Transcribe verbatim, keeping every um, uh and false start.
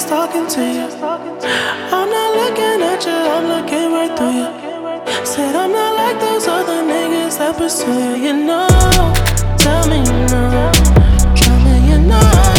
just talking to you. I'm not looking at you, I'm looking right through you. Said I'm not like those other niggas that pursue you, you know. Tell me you know, tell me you know.